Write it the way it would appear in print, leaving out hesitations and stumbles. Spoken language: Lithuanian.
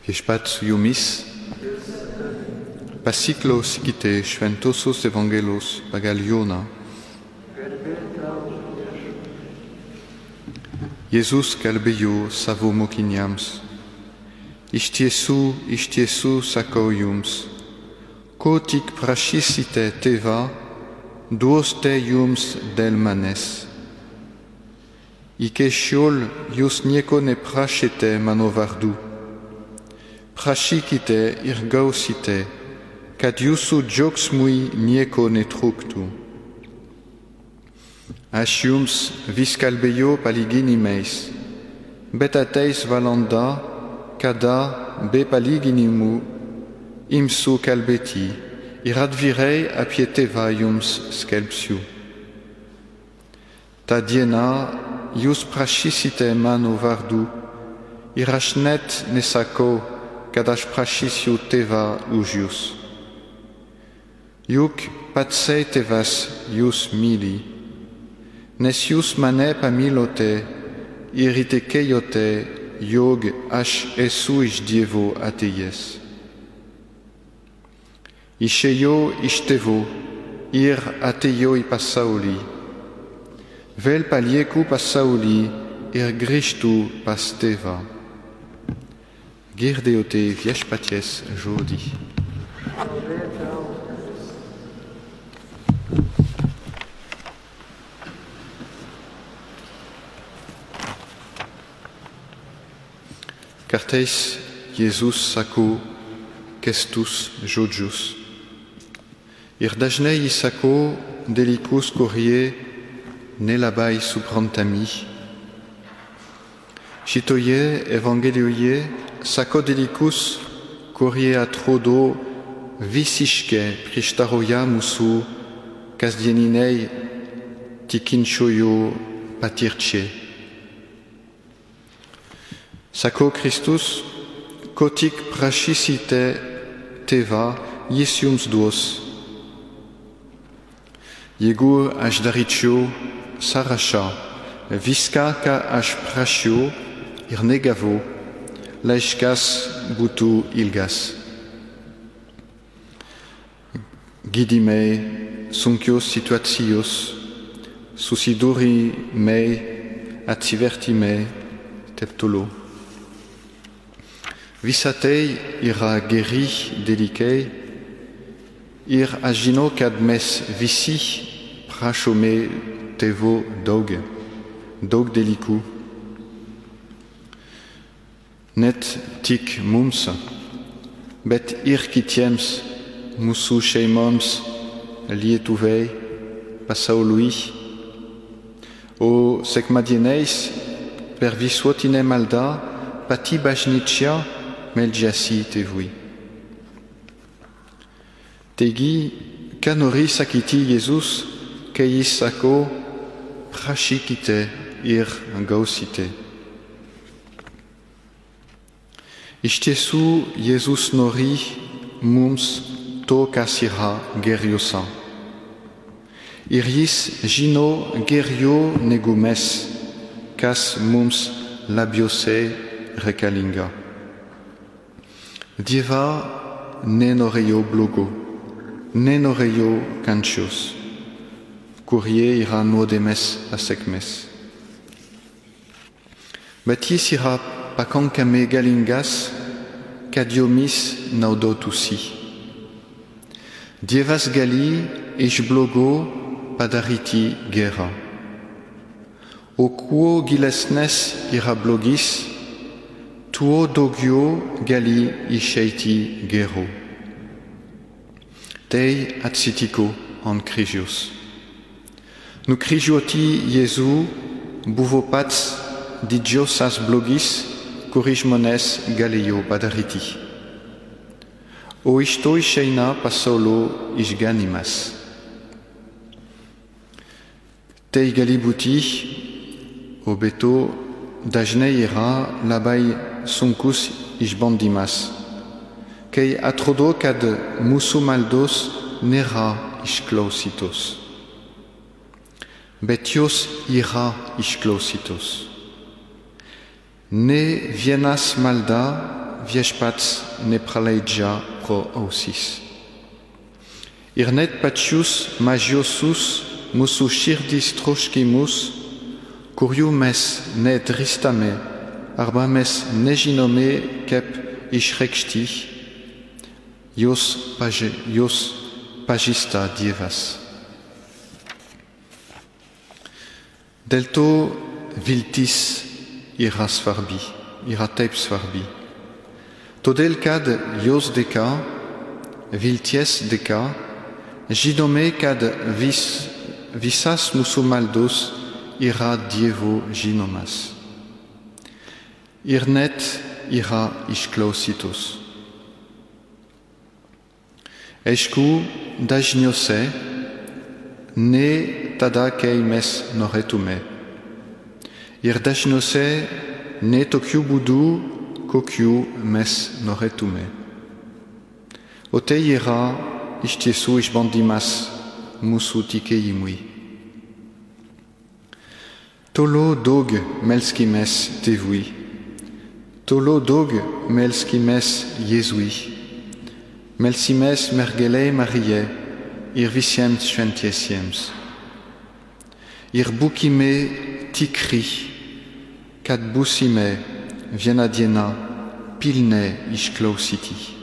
Ešpat iumis, pasiklos ikite šventosos evangelos pagal Jona. Jėzus kalbėjo savo mokiniams: iš tiesų sakau jums, ko tik prašysite tėvą, duos te jums dėl manęs. Iki šiol jūs nieko neprašėte mano vardu. Prašykite ir gausite, kad jūsų džiaugsmui nieko netrūktų. Aš jums vis kalbėjau palyginimais, bet ateis valanda, kada be palyginimų imsiu kalbėti ir atvirai apie tėvą jums skelbsiu. Ta diena jūs prašysite mano vardu ir aš net nesakau, kad aš prašysiu tėvą už jūs. Juk patsai tėvas jūs myli, nes jūs mane pamylote ir įtikėjote, jog aš esu iš Dievo atėjęs. Išėjau iš tėvo ir atėjau į pasaulį. Vėl palieku pasaulį ir grįžtu pas tėvą. Girdėjote viešpaties žodį. Kartais Jėzus sako kestus žodžius. Ir dažnai jis sako dalykus, kurie nelabai suprantami. Šitoje Evangelijoje sako dalykus, kurie atrodo visiškai prieštarauja mūsų kasdieninei tikinčiųjų patirčiai. Sako Kristus, ko tik prašysite tėvą, jis jums duos. Jeigu aš daryčiau sąrašą viską, ką aš prašiau ir negavau, laiškas būtų ilgas. Gydymai, sunkios situacijos, susidūrimai, atsivertimai, taip toliau. Visa tai yra geri dalykai ir aš žinau, kad mes visi prašome tėvo daug dalykų. Net tik mums, bet ir kitiems mūsų šeimoms, Lietuvai, pasauliui. O sekmadieniais per visuotinę maldą pati bažnyčia meldžiasi tėvui. Taigi, ką nori sakyti Jėzus, kai jis sako, prašykite ir gausite. Iš tiesų, Jėzus nori mums to, kas yra geriausia. Ir jis žino geriau negu mes, kas mums labiausiai reikalinga. Dieva nenorėjo blogo, nenorėjo kančios, kurie yra nuodėmės pasekmės. Bet jis yra pakankamai galingas, kad jomis naudotųsi. Dievas gali iš blogo padaryti gerą. O kuo gilesnis yra blogis, tuo daugiau gali išeiti gero. Tai atsitiko ant kryžiaus. Nukryžiuoti Jėzų buvo pats didžiausias blogis, kurį žmonės galėjo padaryti. O iš to išeina pasaulio išganymas. Tai gali būti, o be to dažnai yra labai sunkus išbandymas, kai atrodo, kad mūsų maldos nėra išklausytos. Bet jos yra išklausytos. Ne vienas malda viešpats nepraleidžia pro ausis. Ir net pačius mažiosus mūsų širdis troškimus, kurių mes nedrįstame arba mes nežinome kaip išreikšti, jos pažįsta Dievas. Dėl to viltis yra taip svarbi. Todėl kad jos dėka, vilties dėka, žinome kad visas mūsų maldos yra Dievo žinomas. Ir net yra išklausytos. Aišku, dažniausiai ne tada, kai mes norėtume. Ir dažniausiai ne tokiu būdu, kokiu mes norėtume. O tai yra iš tiesų išbandymas mūsų tikėjimui. Toliau daug melskimės Tėvui. Toliau daug melskimės Jėzui. Melsimės mergelei Marijai ir visiems šventiesiems. Ir būkime tikri, kad būsime vieną dieną pilnai išklausyti.